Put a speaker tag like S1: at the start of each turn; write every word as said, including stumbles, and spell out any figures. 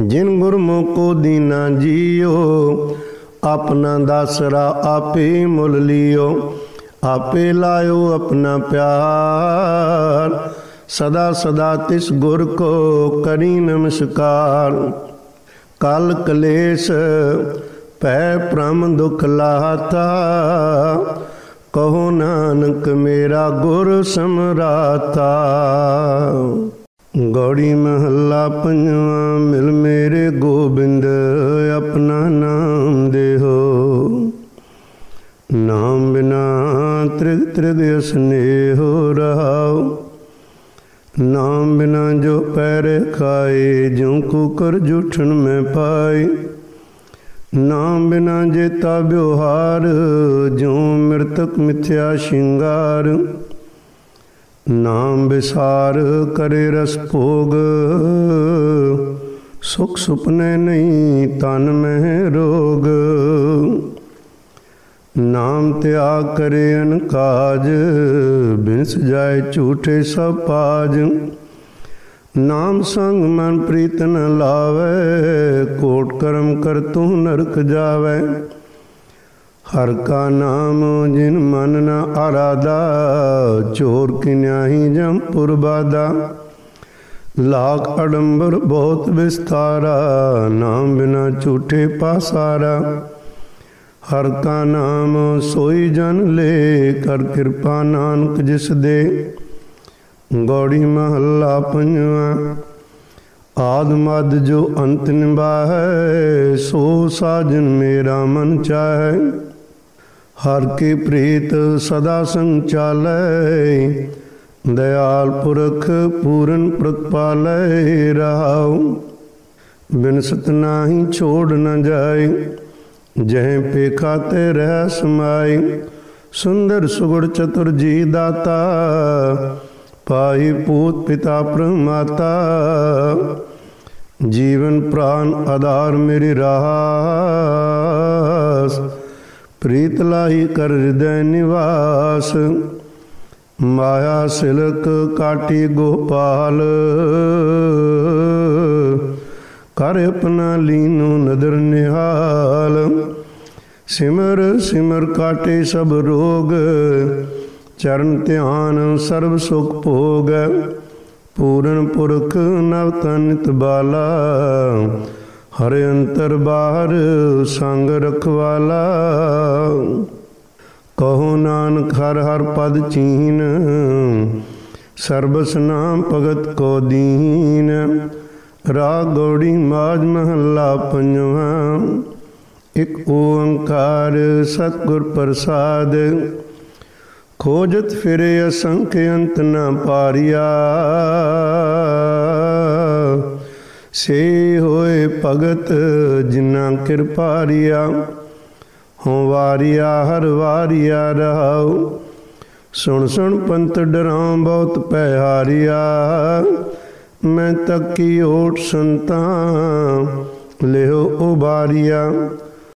S1: जिन गुरमुख को दीना जियो, अपना दासरा आपे मुल लियो। आपे लायो अपना प्यार, सदा सदा तिस गुर को करी नमस्कार। कल कलेश पै भ्रम दुख लाता, कहो नानक मेरा गुर समराता। गौड़ी महला पंजवा। मिल मेरे गोबिंद अपना नाम देहो, नाम बिना त्रिग त्रिग स्नेहो रहाओ। नाम बिना जो पैरे खाए, ज्यों कुकर जूठन में पाए। नाम बिना जेता ब्यवहार, ज्यों मृतक मिथ्या श्रृंगार। नाम विसार करे रस भोग, सुख सुपने नहीं तन में रोग। नाम त्याग करे अनकाज, बिंस जाए झूठे सब पाज। नाम संग मन प्रीत न लावे, कोट कर्म कर तू नरक जावे। हर का नाम जिन मन न आराधा, चोर की न्याही जम पुरबादा। लाख अडंबर बहुत विस्तारा, नाम बिना झूठे पासारा। हर का नाम सोई जन ले, कर कृपा नानक जिस दे। गौड़ी महला पंजवा। आद मद जो अंत निभाए, सो साजन मेरा मन चाहे। हर की प्रीत सदा संग चालै, दयाल पुरख पूरन प्रतिपालै रहाओ। बिनसत नाही छोड़ न जाए, जह पेखा ते रह समाई। सुंदर सुगुड़ चतुर जी दाता, पाई पूत पिता प्रमाता। जीवन प्राण आधार मेरी रास, प्रीत लाही कर हृदय निवास। माया सिलक काटी गोपाल, कर अपना लीनो नदर निहाल। सिमर सिमर काटे सब रोग, चरण ध्यान सर्व सुख भोग। पूरन पुरख नव तनित बाला, हर अंतर बाहर संग रखवाला। कहो नानक हर हर पद चीन, सर्बस नाम भगत को दीन। राग गौड़ी माज महला पंजवा। एक ओंकार सतगुर प्रसाद, खोजत फिरे असंख्य अंत न पारिया। से होए भगत जिन्ना कृपारिया, हों वारिया हर वारिया रहाओ। सुन सुन पंत डरां बहुत पैहारिया, मैं तक की ओट सुनता लेहो उबारिया।